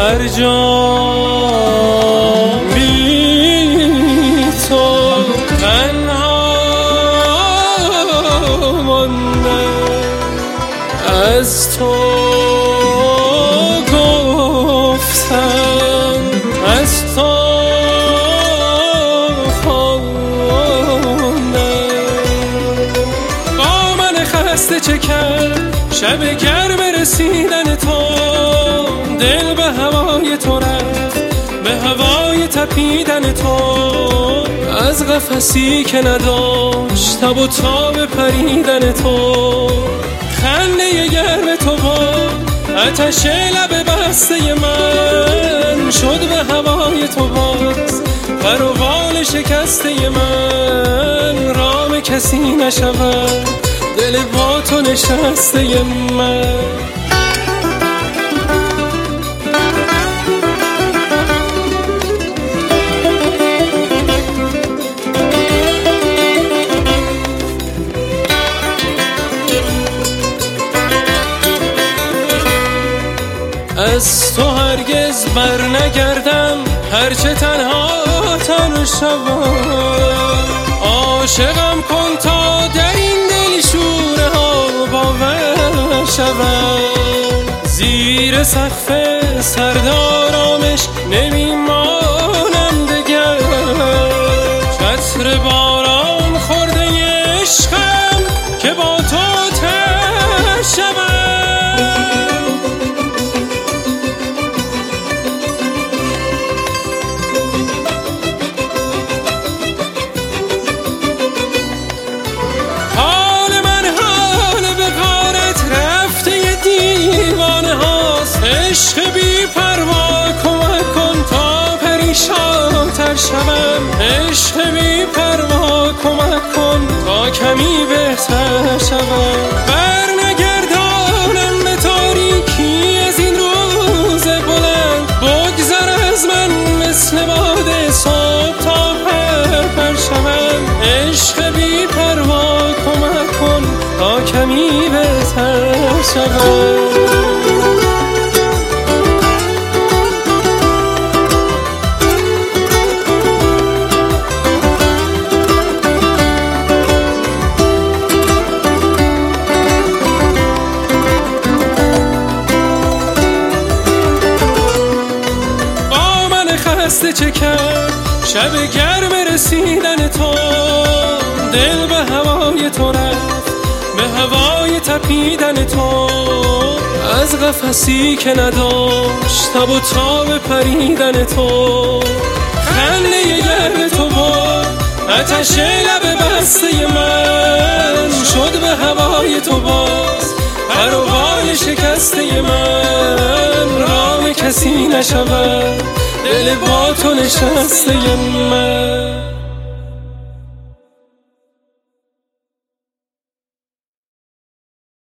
هر جا بی تو تنها مانده، از تو گفتم، از تو خسته چه کرد شب گرم رسیدن تو، دل به هوای تو رفت، به هوای تپیدن تو، از قفسی که نداشت تب و تاب پریدن تو، خنده گرم تو با آتش لب بسته من، شد به هوای تو باز پر و بال شکسته من، رام کسی نشود دل با تو نشسته من. از تو هرگز بر نگردم، هرچه تنها شوم، عاشقم کن تا در این دل شوره ها باور شوم، زیر سقف سردارامش نمیمانم دگر، چتر باران خورده عشقم که با تو تر شوم. عشق بی پروا کمک کن تا پریشان تر شوم، عشق بی پروا کمک کن تا کمی بهتر شوم، بر نگردانم به تاریکی از این روز بلند، بگذر از من مثل باد صبح تا پر شوم، عشق بی پروا کمک کن تا کمی بهتر شوم. خسته چه کرد شب گرم رسیدن تو، دل به هوای تو رفت، به هوای تپیدن تو، از قفسی که نداشت تب و تاب پریدن تو، خنده گرم تو با آتش لب بسته من، شد به هوای تو باز پر و بال شکسته من، رام کسی نشود دل با تو نشسته من.